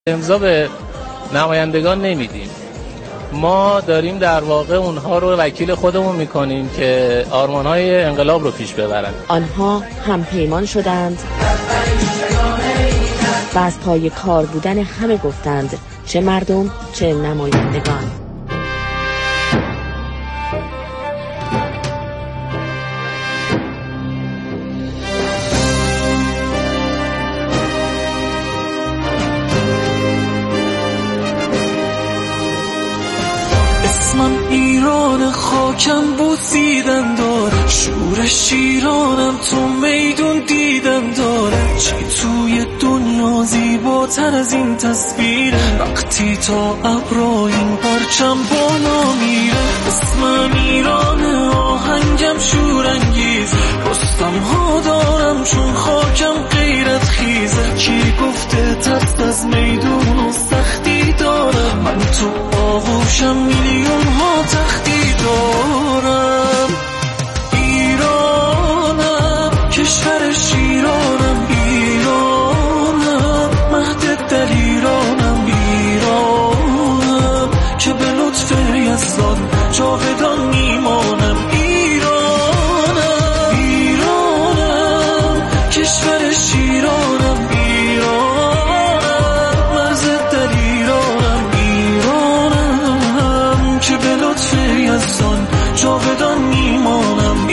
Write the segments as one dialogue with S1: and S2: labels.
S1: امضا به نمایندگان نمیدیم. ما داریم در واقع اونها رو وکیل خودمون میکنیم که آرمانهای انقلاب رو پیش ببرن.
S2: آنها هم پیمان شدند و از پای کار بودن همه گفتند، چه مردم چه نمایندگان.
S3: اسمم ایران، خاکم بوسیدن داره، شورش شیرانم، تو میدون دیدن داره. چی توی دنیا زیباتر از این تصویر؟ وقتی تا ابرا این پرچم بالا میره. اسمم ایرانه، آهنگم شورانگیز، رستم ها دارم چون خاکم غیرت خیزه. کی گفته ترس از میدون و سختی دارم؟ من تو آغوشم میلیون ها تختی دارم. ایرانم، کشور شیرانم، ایرانم، مهد دلیرانم، ایرانم که به لطف یزدان جاودان میمانم. ایرانم، ایرانم، کشور شیرانم، ایرانم، مرز دلیرانم، ایرانم که به لطف یزدان جاودان میمانم.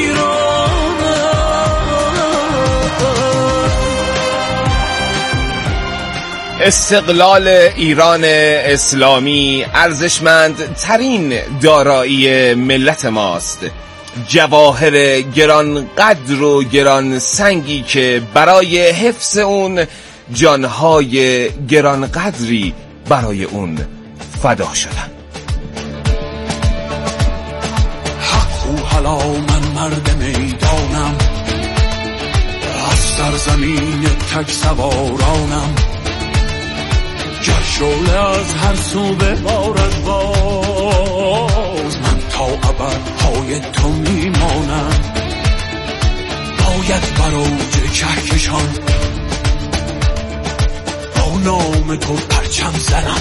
S4: استقلال ایران اسلامی ارزشمند ترین دارایی ملت ماست. جواهر گران قدر و گران سنگی که برای حفظ اون جانهای گران قدری برای اون فدا شدن.
S3: حق و حلا، من مرد میدانم، از سرزمین تک سوارانم. گر شعله از هر سو ببارد باز، من تا ابد پای تو میمانم. باید بر اوج کهکشان با نام تو پرچم زنم.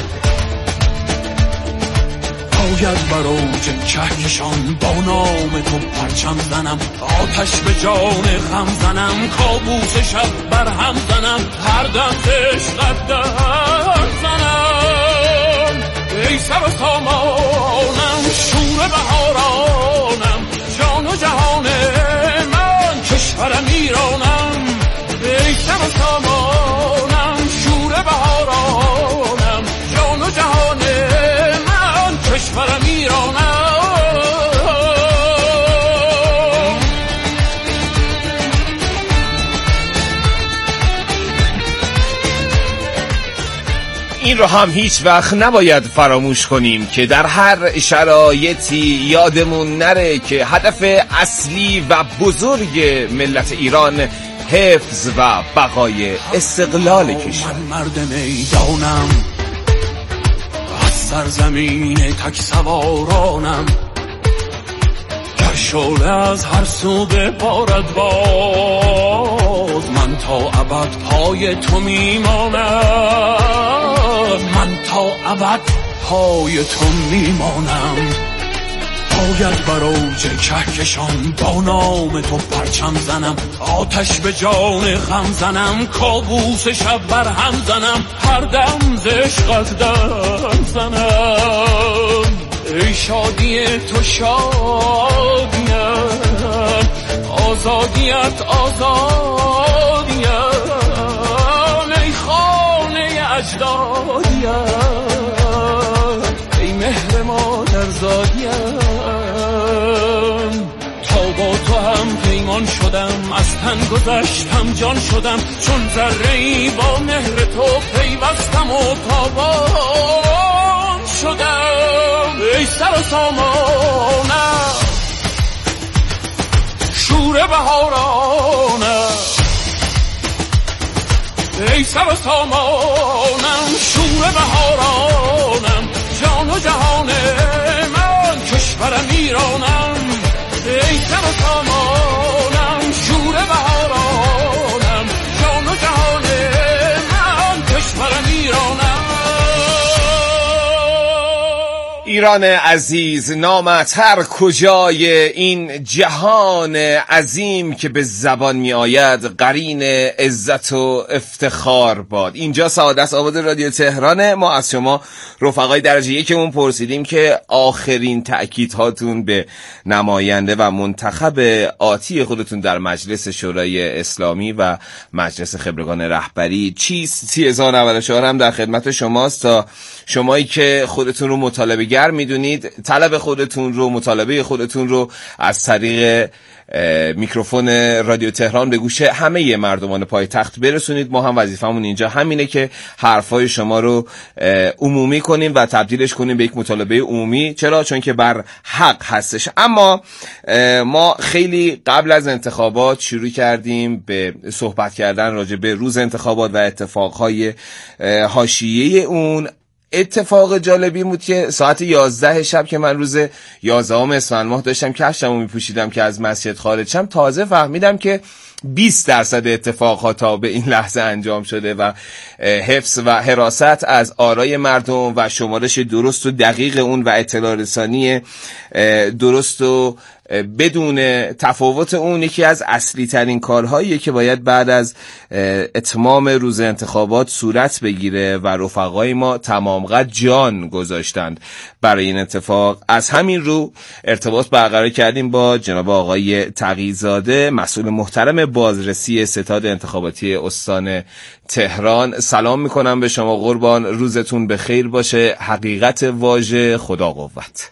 S3: باید بر اوج کهکشان با نام تو پرچم زنم. آتش به جان غم زنم، کابوس شب بر هم زنم، هر دم عشقت در زنم. ای سر و سامانم، شور بهارانم، جان و جهان من، کشورم ایرانم. ای سر و سامانم، شور بهارانم، جان و جهان من، کشورم ایرانم.
S4: این رو هم هیچ وقت نباید فراموش کنیم که در هر شرایطی یادمون نره که هدف اصلی و بزرگ ملت ایران حفظ و بقای استقلال کشور.
S3: من مرد میدانم، از سرزمین تک سوارانم. گر شعله از هر سو ببارد باز، من تا ابد پای تو میمانم. من تا ابد پای تو میمانم. باید بر اوج کهکشان با نام تو پرچم زنم. آتش به جان غم زنم، کابوس شب بر هم زنم، هر دم ز عشقت در زنم. ای شادی تو شادیم، آزادیت آزادیم. ای خانه اجدادیم، ای مهر مادر زادیم. تا با تو هم پیمان شدم، از تن گذشتم جان شدم، چون ذره‌ای با مهر تو پیوستم و تابان شدم. ای سر و سامانم، شور بهارانم. ای سر و سامانم، شور بهارانم، جان و جهان من، کشورم ایرانم. ای سر و سامانم، شور بهارانم، جان و جهان من، کشورم ایرانم.
S4: ایران عزیز، نامت هر کجای این جهان عظیم که به زبان می آید قرین عزت و افتخار باد. اینجا سعادت آباد رادیو تهران. ما از شما رفقای درجه یکمون پرسیدیم که آخرین تأکیدهاتون به نماینده و منتخب آتی خودتون در مجلس شورای اسلامی و مجلس خبرگان رهبری چیست؟ 3094 هم در خدمت شماست تا شمایی که خودتون رو مطالبه گر میدونید طلب خودتون رو، مطالبه خودتون رو از طریق میکروفون رادیو تهران به گوش همه مردمان پایتخت برسونید. ما هم وظیفمون اینجا همینه که حرفای شما رو عمومی کنیم و تبدیلش کنیم به یک مطالبه عمومی. چرا؟ چون که بر حق هستش. اما ما خیلی قبل از انتخابات شروع کردیم به صحبت کردن راجع به روز انتخابات و اتفاقهای حاشیه‌ای اون. اتفاق جالبی بود که ساعت 11 شب که من روز 11 اسفند ماه داشتم کفشمو میپوشیدم که از مسجد خارج شم، تازه فهمیدم که 20% اتفاقها تا به این لحظه انجام شده و حفظ و حراست از آرای مردم و شمارش درست و دقیق اون و اطلاع رسانی درست و بدون تفاوت اون یکی از اصلی ترین کارهاییه که باید بعد از اتمام روز انتخابات صورت بگیره و رفقای ما تمام قد جان گذاشتند برای این اتفاق. از همین رو ارتباط برقرار کردیم با جناب آقای تقی‌زاده، مسئول محترم بازرسی ستاد انتخاباتی استان تهران. سلام میکنم به شما قربان، روزتون بخیر باشه. حقیقت واژه خدا قوت.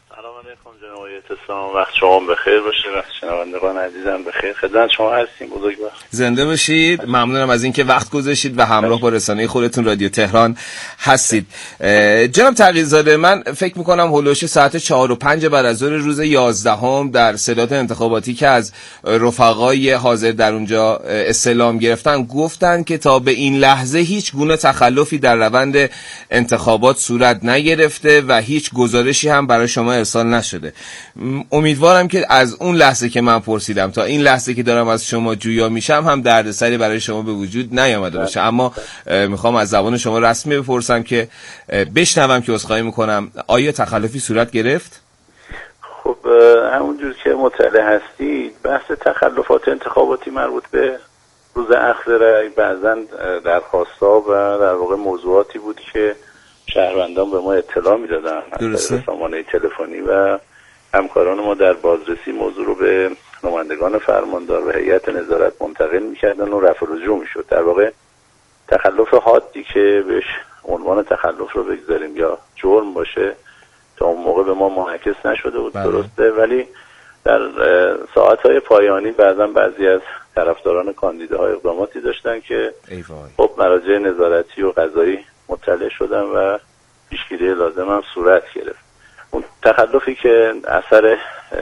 S5: وقت شما بخیر باشه، وقت شنوندگان عزیزم بخیر. خدمت شما هستیم، بزرگوار.
S4: زنده باشید. ممنونم از اینکه وقت گذاشتید و همراه با رسانه خودتون رادیو تهران هستید. جناب تقی‌زاده، من فکر میکنم هولوش ساعت 4 و 5 بعد از ظهر روز 11 در ستاد انتخاباتی که از رفقای حاضر در اونجا استعلام گرفتن گفتن که تا به این لحظه هیچ گونه تخلفی در روند انتخابات صورت نگرفته و هیچ گزارشی هم برای شما ارسال نشده. امیدوارم که از اون لحظه که من پرسیدم تا این لحظه که دارم از شما جویا میشم هم دردسری برای شما به وجود نیامده باشه. اما میخوام از زبان شما رسمی بپرسم که بشنوم که عذرخواهی میکنم، آیا تخلفی صورت گرفت؟
S5: خب همونجور که مطلع هستید بحث تخلفات انتخاباتی مربوط به روز اخذ رأی بعضا درخواست‌ها و در واقع موضوعاتی بود که شهروندان به ما اطلاع میدادن از سامانه تلفنی و همکاران ما در بازرسی موضوع رو به نمایندگان فرماندار و هیئت نظارت منتقل می‌کردن و رفع و رجوع می‌شد. در واقع تخلف حادی که بهش عنوان تخلف رو بگذاریم یا جرم باشه تا اون موقع به ما منعکس نشده بود. درسته، ولی در ساعت‌های پایانی بعضی از طرفداران کاندیداها اقداماتی داشتن که خب مراجع نظارتی و قضایی مطلع شدن و پیشگیری لازم هم صورت گرفت. اون تخلفی که اثر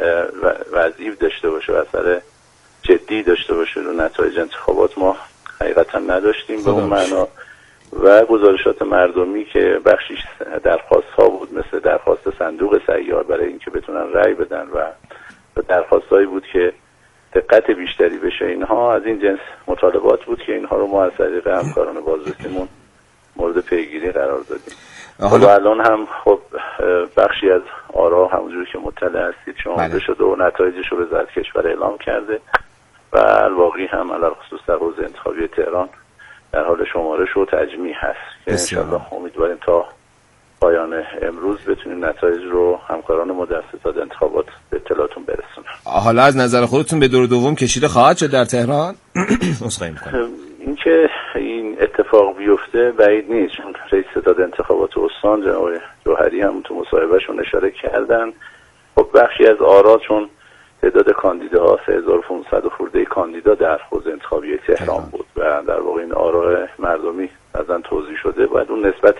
S5: وضعی داشته باشه و اثر جدی داشته باشه رو نتایج انتخابات ما حقیقتا نداشتیم به اون معنا و گزارشات مردمی که بخشیش درخواست ها بود مثل درخواست صندوق سیار برای اینکه بتونن رأی بدن و درخواستایی بود که دقت بیشتری بشه، اینها از این جنس مطالبات بود که اینها رو ما از طریق همکاران بازرسیمون مورد پیگیری قرار دادیم. حالا الان هم خب بخشی از آرا همونجور که مطلع هستید شمرده شده و نتایجش رو وزارت کشور اعلام کرده و الباقی هم علی خصوص در حوزه انتخابی تهران در حال شمارش و تجمیع هست که انشاءالله امیدواریم تا پایان امروز بتونیم نتایج رو همکاران ما در ستاد انتخابات به اطلاعتون برسونن.
S4: حالا از نظر خودتون به دور دوم کشیده خواهد شد در تهران؟ عذرخواهی می‌کنم.
S5: اینکه این اتفاق بیفته بعید نیست، چون رئیس ستاد انتخابات استان جناب جوهری هم تو مصاحبهشون اشاره کردن. خب بخشی از آرا چون تعداد کاندیداها 3500 خورده کاندیدا در حوزه انتخابی تهران بود و در واقع این آرا مردمی بعداً توضیح شده، باید اون نسبت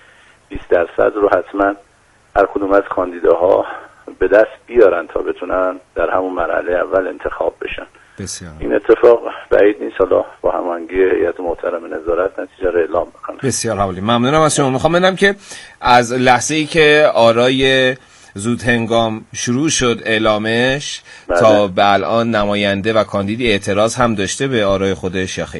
S5: 20% رو حتما هر کدوم از کاندیداها به دست بیارن تا بتونن در همون مرحله اول انتخاب بشن.
S4: بسیار.
S5: این اتفاق بعید نیست، حالا با هماهنگی هیئت محترم نظارت نتیجه رو اعلام بکنه.
S4: بسیار عالی، ممنونم از شما. میخوام بدونم که از لحظه‌ای که آرای زود هنگام شروع شد اعلامش تا به الان نماینده و کاندیدی اعتراض هم داشته به آرای خودش یا خیر؟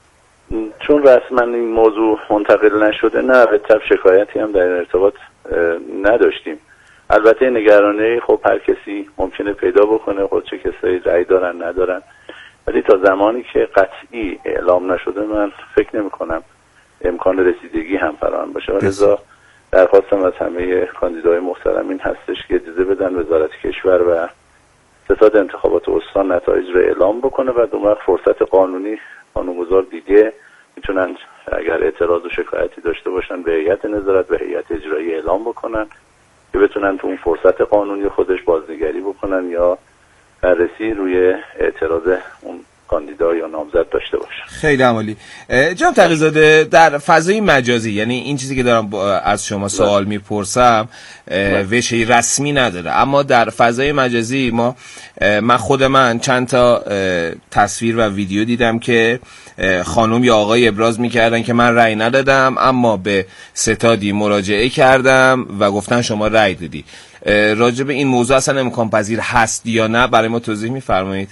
S5: چون رسما این موضوع منتقل نشده نه، به طب شکایتی هم در این ارتباط نداشتیم. البته نگرانی خب هر کسی ممکنه پیدا بکنه خود چه کسایی رأی دارن ندارن، ولی تا زمانی که قطعی اعلام نشده من فکر نمی کنم امکان رسیدگی هم فراهم باشه. لذا درخواستم از همه کاندیدای محترم این هستش که اجازه بدن وزارت کشور و ستاد انتخابات استان نتایج رو اعلام بکنه و دو وقت فرصت قانونی قانونگذار دیگه میتونن اگر اعتراض و شکایتی داشته باشن به هیئت نظارت و هیئت اجرایی اعلام بکنن که بتونن تو اون فرصت قانونی خودش بازنگری بکنن یا بررسی روی اعتراض اون کاندیدا یا نامزد داشته باشه.
S4: خیلی عالی. جناب تقی‌زاده، در فضای مجازی، یعنی این چیزی که دارم از شما سوال میپرسم وجهی رسمی نداره، اما در فضای مجازی من خود چند تا تصویر و ویدیو دیدم که خانم یا آقای ابراز میکردن که من رأی ندادم اما به ستادی مراجعه کردم و گفتن شما رأی دادی. راجع به این موضوع اصلا امکان پذیر هست یا نه برای ما توضیح میفرمایید؟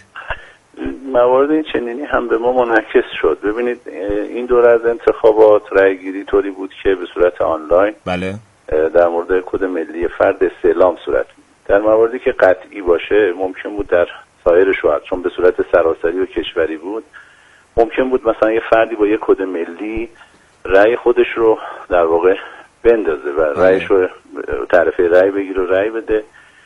S5: موارد این چنینی هم به ما منعکس شد. ببینید این دوره از انتخابات رأی‌گیری طوری بود که به صورت آنلاین
S4: بله
S5: در مورد کد ملی فرد استعلام صورت می‌گرفت. در مواردی که قطعی باشه ممکن بود در سایر شهر چون به صورت سراسری و کشوری بود ممکن بود مثلا یه فردی با یه کد ملی رأی خودش رو در واقع بندازه و رأیش رو تعرفه رأی بگیره و رأی بده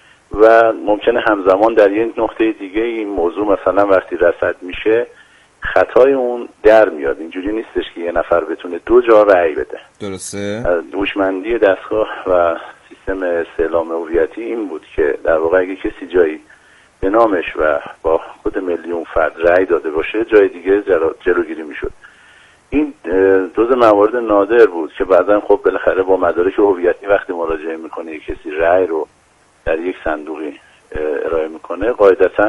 S5: و ممکنه همزمان در یک نقطه دیگه این موضوع مثلا وقتی رصد میشه خطای اون در میاد. اینجوری نیستش که یه نفر بتونه دو جا رأی بده.
S4: درسته.
S5: هوشمندی دستگاه و سیستم استعلام هویتی این بود که در واقع اگه کسی جایی به نامش و با کد ملی اون فرد رأی داده باشه جای دیگه جلوگیری میشد. این جزء موارد نادر بود که بعداً خب بالاخره با مدارک هویتی وقتی مراجعه میکنه کسی رأی رو در یک صندوقی ارائه میکنه قاعدتاً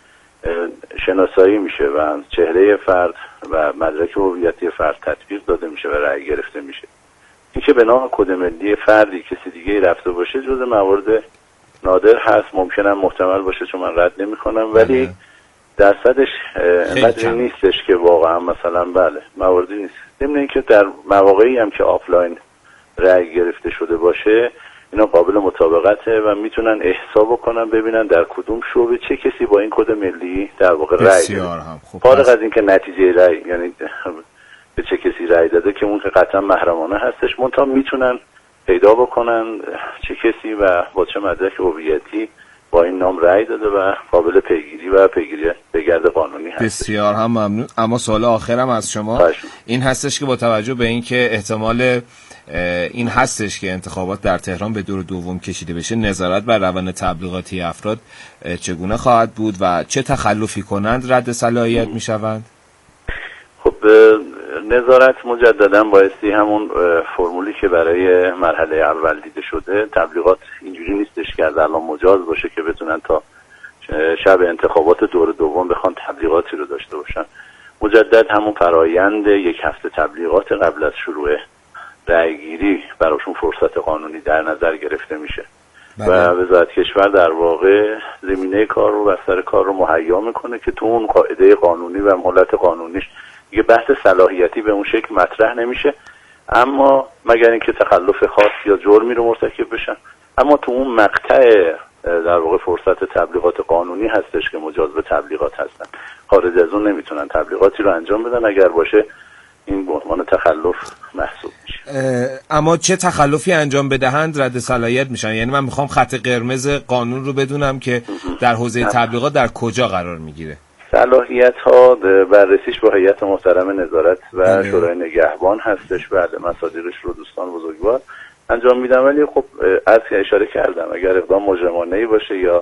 S5: شناسایی میشه و چهره فرد و مدرک هویتی فرد تطبیق داده میشه و رأی گرفته میشه. این که به نام کد ملی فردی کسی دیگه رفته باشه جزء موارد نادر هست، ممکنه محتمل باشه چون من رد نمیکنم ولی درصدش اینقدر نیستش که واقعا مثلا بله مواردی نیست. ضمن اینکه در مواقعی هم که آفلاین رأی گرفته شده باشه اینا قابل مطابقته و میتونن احساب بکنن ببینن در کدوم شعبه چه کسی با این کد ملی در واقع رأی داده. فارغ از اینکه نتیجه رأی یعنی به چه کسی رأی داده که اون که قطعا محرمانه هستش منتها میتونن پیدا بکنن چه کسی و با چه مدرک هویتی با این نام رأی داده و قابل پیگیری و پیگیری به گرد قانونی هست.
S4: بسیار هم ممنون. اما سوال آخرم از شما این هستش که با توجه به اینکه احتمال این هستش که انتخابات در تهران به دور دوم کشیده بشه نظارت بر روند تبلیغاتی افراد چگونه خواهد بود و چه تخلفی کنند رد صلاحیت می شوند؟
S5: خب نظارت مجددا بایستی همون فرمولی که برای مرحله اول دیده شده تبلیغات اینجوری نیستش که از الان مجاز باشه که بتونن تا شب انتخابات دور دوم بخوان تبلیغاتی رو داشته باشن. مجدد همون فرایند یک هفته تبلیغات قبل از شروع رأیگیری براشون فرصت قانونی در نظر گرفته میشه و وزارت کشور در واقع زمینه کار رو بستر کار رو مهیا میکنه که تو اون قاعده قانونی و مهلت قانونیش دیگه بحث صلاحیتی به اون شکل مطرح نمیشه اما مگر اینکه تخلف خاص یا جرمی رو مرتکب بشن. اما تو اون مقطع در واقع فرصت تبلیغات قانونی هستش که مجاز به تبلیغات هستن. خارج از اون نمیتونن تبلیغاتی رو انجام بدن، اگر باشه این به عنوان تخلف محسوب میشه.
S4: اما چه تخلفی انجام بدهند رد صلاحیت میشن؟ یعنی من میخوام خط قرمز قانون رو بدونم که در حوزه تبلیغات در کجا قرار میگیره.
S5: صلاحیت ها بررسیش با هیئت محترم نظارت و شورای نگهبان هستش. بله مصادیقش رو دوستان بزرگوار انجام میدن ولی خب از اشاره کردم اگر اقدام مجرمانه‌ای باشه یا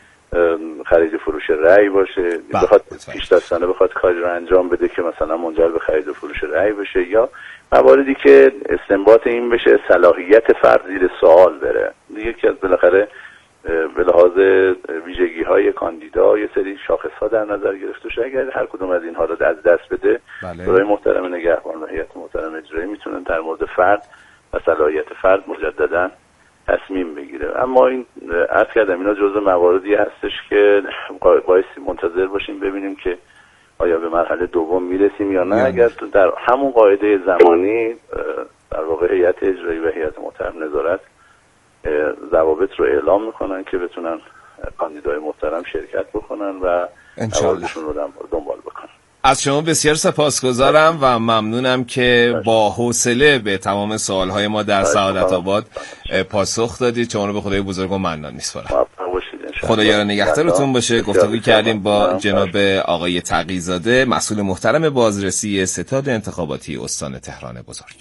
S5: خرید فروش رأی باشه بخواد پیش دستانه بخواد کاری رو انجام بده که مثلا منجر به خرید و فروش رأی بشه یا مواردی که استنباط این بشه صلاحیت فرد زیر سوال بره. یکی از بالاخره به لحاظ ویژگی‌های کاندیدا یه سری شاخص‌ها در نظر گرفته شه. اگر هر کدوم از اینها رو از دست بده برای محترم نگهبان و هیئت محترم اجرایی میتونن در مورد فرد و صلاحیت فرد مجددا تصمیم بگیره. اما این عرض کردم اینا جزء مواردی هستش که بایستی منتظر باشیم ببینیم که آیا به مرحله دوم میرسیم یا نه. اگر در همون قاعده زمانی در واقع هیئت اجرایی و هیئت محترم نظارت ضوابط رو اعلام میکنن که بتونن کاندیدای محترم شرکت بکنن و موردشون رو دنبال بکنن.
S4: از شما بسیار سپاسگزارم و ممنونم که با حوصله به تمام سوالهای ما در سعادت آباد پاسخ دادید. شما رو به خدای بزرگ و منان میسپارم. خدا یار نگهدارتون باشه. گفتگو کردیم با جناب آقای تقی‌زاده، مسئول محترم بازرسی ستاد انتخاباتی استان تهران بزرگ.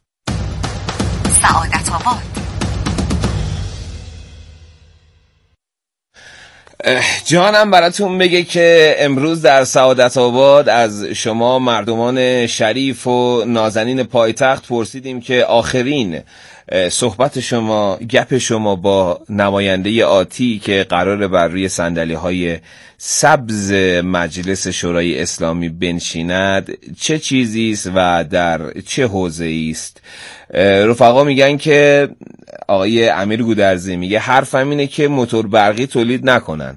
S6: سعادت آباد.
S4: جانم براتون بگه که امروز در سعادت آباد از شما مردمان شریف و نازنین پایتخت پرسیدیم که آخرین صحبت شما، گپ شما با نماینده آتی که قراره بر روی صندلی‌های سبز مجلس شورای اسلامی بنشیند چه چیزی است و در چه حوزه‌ای است. رفقا میگن که آقای امیر گودرزی میگه حرفم اینه که موتور برقی تولید نکنن.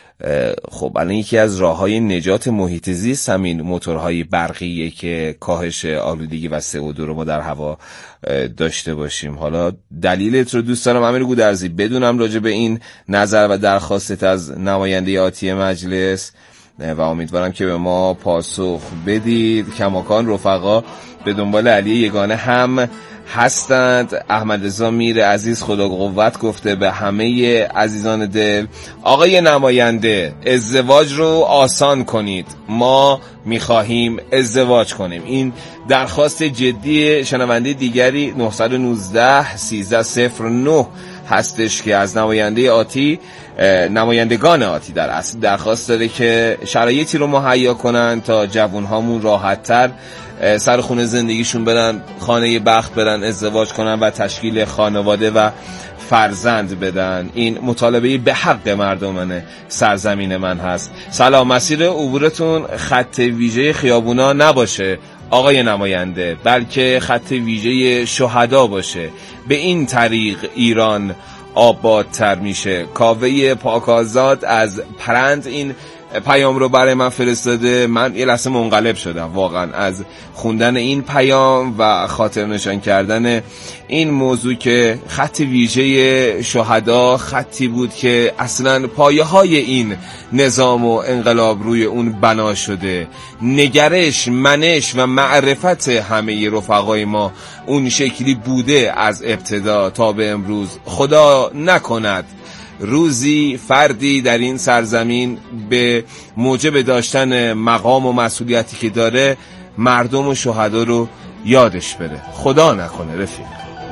S4: خب الان یکی از راه‌های نجات محیط زیست همین موتورهای برقیه که کاهش آلودگی و CO2 رو ما در هوا داشته باشیم. حالا دلیلت رو دوست دارم امیر گودرزی بدونم راجع به این نظر و درخواستت از نماینده آتی مجلس و امیدوارم که به ما پاسخ بدید. کماکان رفقا به دنبال علی یگانه هم هستند. احمد رضا میر عزیز خدا قوت گفته به همه عزیزان دل آقای نماینده ازدواج رو آسان کنید، ما میخواهیم ازدواج کنیم. این درخواست جدی شنونده دیگری 919 1309 هستش که از نماینده آتی، نمایندگان آتی در اصل درخواست داره که شرایطی رو مهیا کنن تا جوانهامون راحت‌تر سر خونه زندگیشون برن، خانه بخت برن، ازدواج کنن و تشکیل خانواده و فرزند بدن. این مطالبه به حق مردمان سرزمین من هست. سلام، مسیر عبورتون خط ویژه خیابونا نباشه آقای نماینده، بلکه خط ویژه شهدا باشه. به این طریق ایران آبادتر میشه. کاوه پاکازاد از پرند این پیام رو برای من فرستاده. من یه لحظه منقلب شدم واقعا از خوندن این پیام و خاطر نشان کردن این موضوع که خط ویژه شهدا خطی بود که اصلا پایه های این نظام و انقلاب روی اون بنا شده. نگرش، منش و معرفت همه رفقای ما اون شکلی بوده از ابتدا تا به امروز. خدا نکند روزی فردی در این سرزمین به موجب داشتن مقام و مسئولیتی که داره مردم و شهدا رو یادش بره. خدا نکنه رفیق.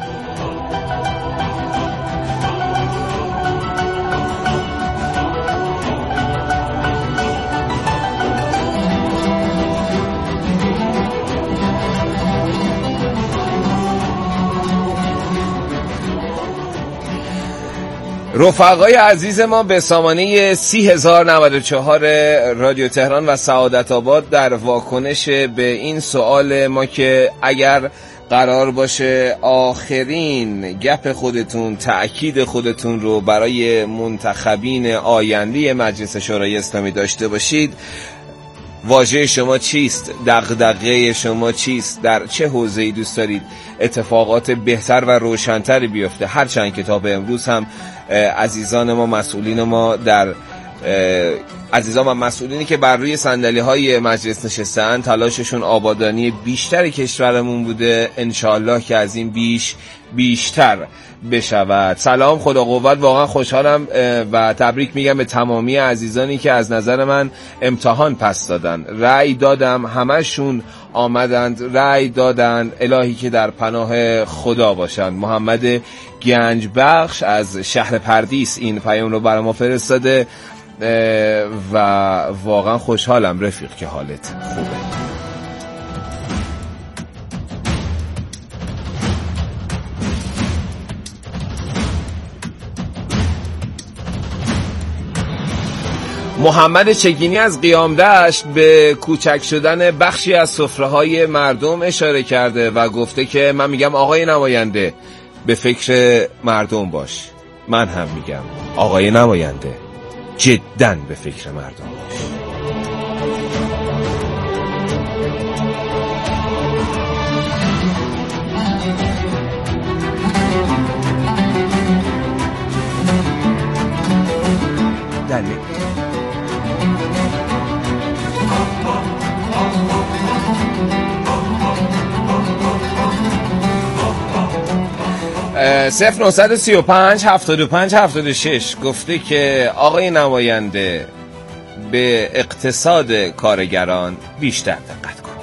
S4: رفقای عزیز ما به سامانه 30,094 رادیو تهران و سعادت آباد در واکنش به این سوال ما که اگر قرار باشه آخرین گپ خودتون، تأکید خودتون رو برای منتخبین آینده مجلس شورای اسلامی داشته باشید، واژه شما چیست؟ دغدغه شما چیست؟ در چه حوزه‌ای دوست دارید اتفاقات بهتر و روشن‌تری بیفته؟ هرچند که تا به امروز هم عزیزان ما، مسئولین ما در عزیزان و مسئولینی که بر روی صندلی‌های مجلس نشستن تلاششون آبادانی بیشتر کشورمون بوده. انشالله که از این بیشتر بشود. سلام، خدا قوت. واقعا خوشحالم و تبریک میگم به تمامی عزیزانی که از نظر من امتحان پس دادن، رأی دادم، همشون آمدند رأی دادن. الهی که در پناه خدا باشند. محمد گنج بخش از شهر پردیس این پیام رو برای ما فرستاده و واقعا خوشحالم رفیق که حالت خوبه. محمد چگینی از قیامدشت به کوچک شدن بخشی از سفره‌های مردم اشاره کرده و گفته که من میگم آقای نماینده به فکر مردم باش. من هم میگم آقای نماینده جداً به فکر مردم باش. دلیل. صفر 935 75 76 گفته که آقای نماینده به اقتصاد کارگران بیشتر دقت کن.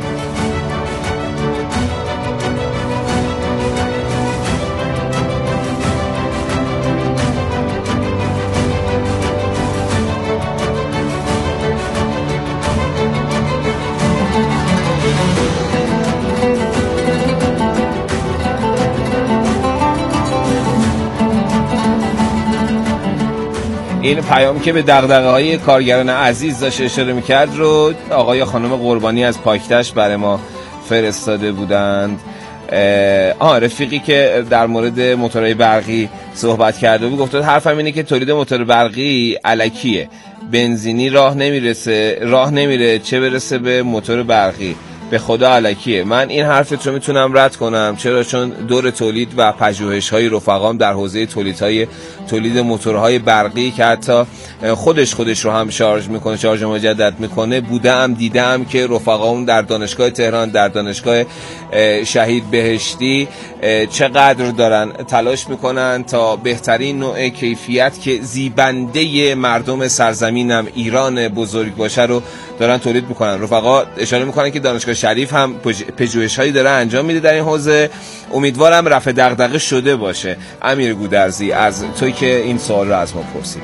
S4: این پیام که به دغدغه‌های کارگران عزیز داشت اشاره می‌کرد رو آقای خانم قربانی از پاکتش برای ما فرستاده بودند. رفیقی که در مورد موتورهای برقی صحبت کرده بود گفت حرفم اینه که تولید موتور برقی الکیه، بنزینی راه نمیره چه برسه به موتور برقی، به خدا الکیه. من این حرفت رو میتونم رد کنم. چرا؟ چون دور تولید و پژوهش‌های رفقام در حوزه تولید موتورهای برقی که حتی خودش رو هم شارژ مجدد میکنه بودم، دیدم که رفقام در دانشگاه تهران، در دانشگاه شهید بهشتی چقدر دارن تلاش میکنن تا بهترین نوع کیفیت که زیبنده مردم سرزمینم ایران بزرگ باشه رو دارن تولید میکنن. رفقا اشاره میکنن که دانشگاه شریف هم پژوهش‌هایی داره انجام میده در این حوزه. امیدوارم رفع دغدغه شده باشه. امیر گودرزی، از توی که این سوال رو از ما پرسید.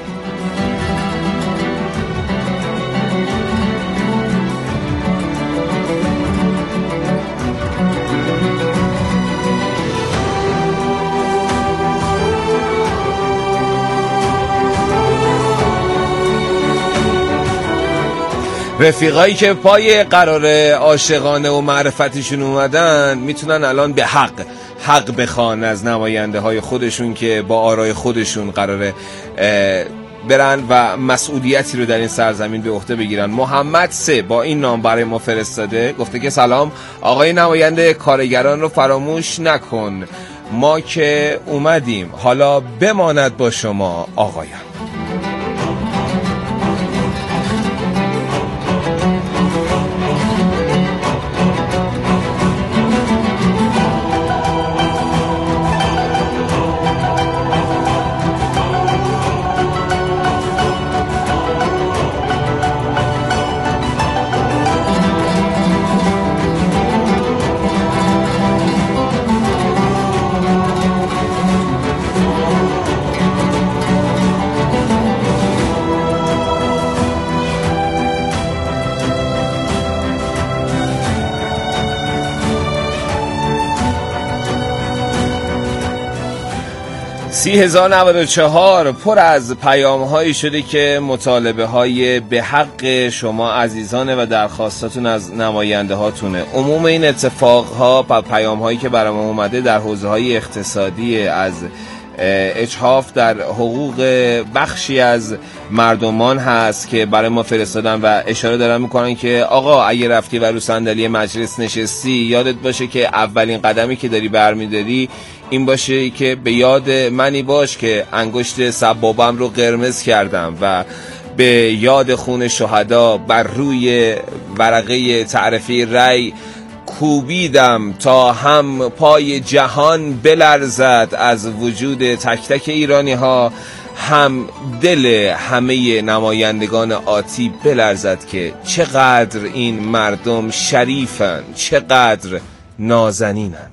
S4: رفیقایی که پای قرار عاشقانه و معرفتشون اومدن میتونن الان به حق بخوان از نماینده های خودشون که با آرای خودشون قراره برن و مسئولیتی رو در این سرزمین به عهده بگیرن. محمد 3 با این نام برای ما فرستاده، گفته که سلام آقای نماینده، کارگران رو فراموش نکن، ما که اومدیم حالا بماند با شما آقایان. $30,094 پر از پیام هایی شده که مطالبه های به حق شما عزیزانه و درخواستاتون از نماینده هاتونه. عموم این اتفاق ها و پیام هایی که برام اومده در حوزه های اقتصادی، از اجحاف در حقوق بخشی از مردمان هست که برای ما فرستادن و اشاره دارن میکنن که آقا اگه رفتی و رو صندلی مجلس نشستی یادت باشه که اولین قدمی که داری برمیداری این باشه که به یاد منی باش که انگشت سبابم رو قرمز کردم و به یاد خون شهدا بر روی ورقه تعرفه رأی کوبیدم تا هم پای جهان بلرزد از وجود تک تک ایرانی ها، هم دل همه نمایندگان آتی بلرزد که چقدر این مردم شریفن، چقدر نازنینن.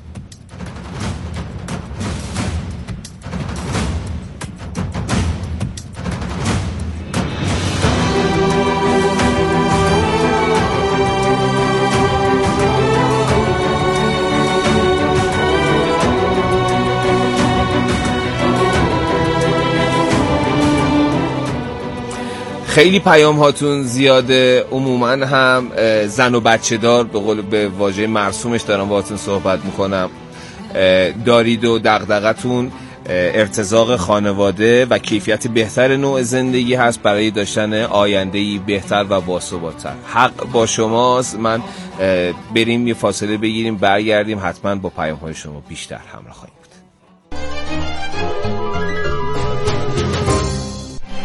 S4: خیلی پیام هاتون زیاده، عموما هم زن و بچه دار به قول به واژه مرسومش دارم باهاتون صحبت میکنم دارید و دغدغتون ارتزاق خانواده و کیفیت بهتر نوع زندگی هست برای داشتن آینده‌ای بهتر و باثبات‌تر. حق با شماست. من بریم یه فاصله بگیریم، برگردیم حتما با پیام های شما بیشتر همراه خواهیم بود.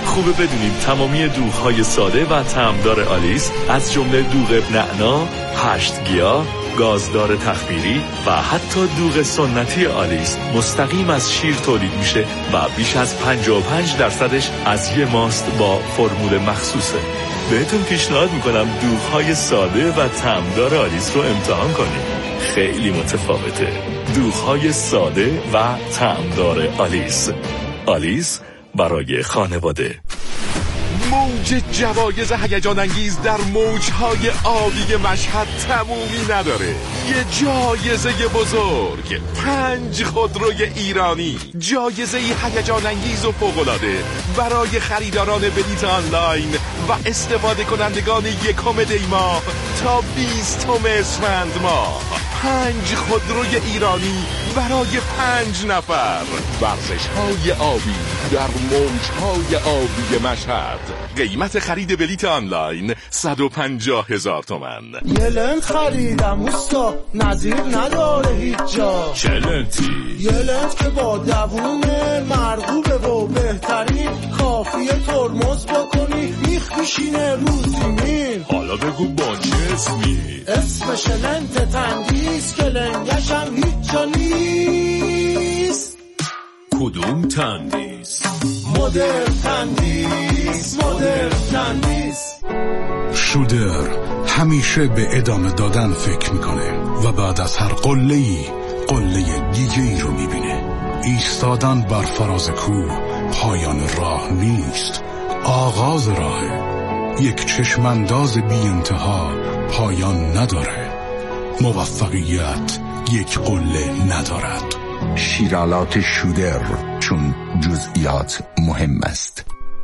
S6: خوبه بدونیم تمامی دوغ‌های ساده و طعمدار آلیس از جمله دوغ نعنا، 8 گیاه، گازدار تخمیری و حتی دوغ سنتی آلیس مستقیم از شیر تولید میشه و بیش از 55% از یه ماست با فرمول مخصوصه. بهتون پیشنهاد میکنم دوغ‌های ساده و طعمدار آلیس رو امتحان کنید. خیلی متفاوته. دوغ‌های ساده و طعمدار آلیس. آلیس برای خانواده.
S7: موج جوایز هیجان انگیز در موجهای آبی مشهد تمومی نداره. یه جایزه بزرگ، 5 خودروی ایرانی، جایزه هیجان انگیز و فوق‌العاده برای خریداران بلیط آنلاین و استفاده کنندگان 1 دی ماه تا 20 اسفند ماه. 5 خودروی ایرانی برای 5 نفر. ورزش‌های آبی در موجهای آبی مشهد. قیمت خرید بلیط آنلاین 150,000 تومان.
S3: یه لنت خریدم اوستا، نظیر نداره هیچ جا.
S7: چه لنتی؟
S3: یه لنت که با دوونه مرغوبه و بهترین، کافیه ترمز بکنی میخ میشینه رو زمین.
S7: حالا بگو با چه اسمی؟
S3: اسمش لنت تندیس که لنگش هم هیچ جا نیست.
S7: کدوم تندیس؟
S3: مدرن تندیس، مدرن تندیس.
S8: شودر همیشه به ادامه دادن فکر میکنه و بعد از هر قله‌ای قله دیگه ای رو میبینه. ایستادن بر فراز کوه پایان راه نیست، آغاز راهه. یک چشمانداز بی انتها پایان نداره. موفقیت یک قله ندارد.
S9: شیرالات شودر، چون جزئیات مهم است.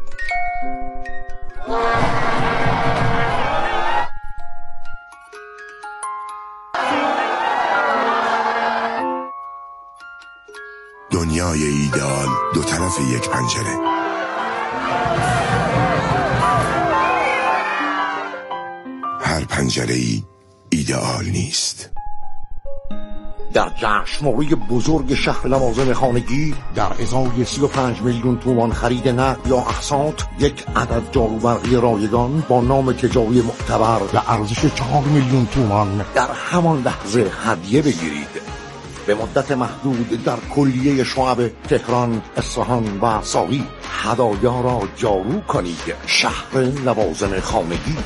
S10: دنیای ایدئال دو طرف یک پنجره. هر پنجره‌ای ایدئال نیست.
S11: در جشنواره بزرگ شهر لوازم خانگی در ازای 35 میلیون تومان خرید نقد یا اقساط، یک عدد جاروبرقی رایگان با نام تجاری معتبر به ارزش 4 میلیون تومان در همان لحظه هدیه بگیرید. به مدت محدود در کلیه شعب تهران، اصفهان و ساری هدایا را جارو کنید. شهر لوازم خانگی.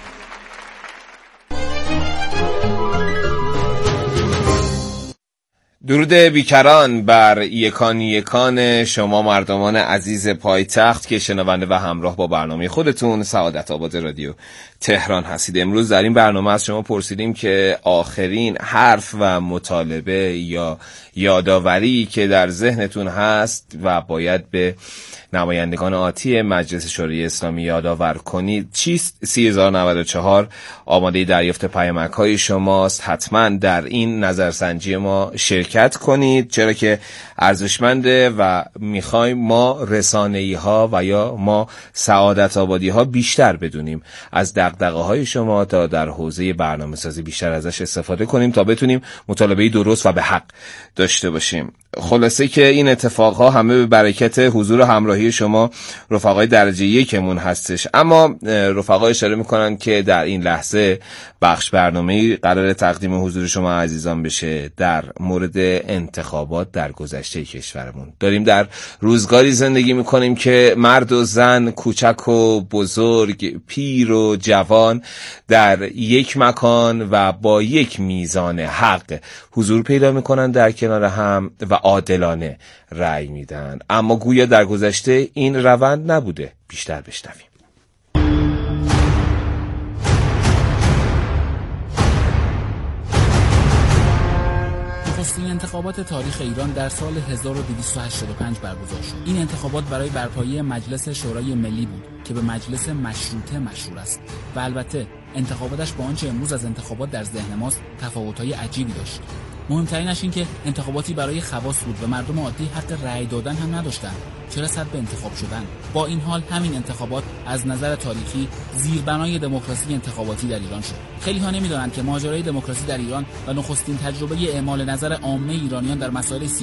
S4: درود بیکران بر یکان شما مردمان عزیز پایتخت که شنونده و همراه با برنامه خودتون سعادت آباد رادیو تهران هستید. امروز در این برنامه از شما پرسیدیم که آخرین حرف و مطالبه یا یادآوری که در ذهنتون هست و باید به نمایندگان آتی مجلس شورای اسلامی یادآور کنید چیست؟ 3094 آماده دریافت پیامک‌های شماست. حتما در این نظرسنجی ما شرکت کنید، چرا که ارزشمنده و میخوایم ما رسانه‌ای‌ها و یا ما سعادت آبادی‌ها بیشتر بدونیم از دغدغه‌های شما تا در حوزه برنامه‌سازی بیشتر ازش استفاده کنیم تا بتونیم مطالبه درست و به حق داشته باشیم. خلاصه که این اتفاقها همه به برکت حضور و همراهی شما رفقای درجه یکمون هستش. اما رفقا اشاره میکنن که در این لحظه بخش برنامه‌ای قرار تقدیم حضور شما عزیزان بشه در مورد انتخابات در گذشته کشورمون. داریم در روزگاری زندگی میکنیم که مرد و زن، کوچک و بزرگ، پیر و جوان در یک مکان و با یک میزان حق حضور پیدا میکنن در کنار هم و عادلانه رأی میدن. اما گویا در گذشته این روند نبوده. بیشتر بشنویم.
S12: نخستین انتخابات تاریخ ایران در سال 1285 برگزار شد. این انتخابات برای برپایی مجلس شورای ملی بود که به مجلس مشروطه مشهور است و البته انتخاباتش با آنچه امروز از انتخابات در ذهن ماست تفاوت‌های عجیبی داشت. مهمترینش این که انتخاباتی برای خواص بود و مردم عادی حق رأی دادن هم نداشتند، چه رسد به انتخاب شدن. با این حال همین انتخابات از نظر تاریخی زیربنای دموکراسی انتخاباتی در ایران شد. خیلی ها نمی‌دانند که ماجرای دموکراسی در ایران و نخستین تجربه اعمال نظر عامه ایرانیان در مسائل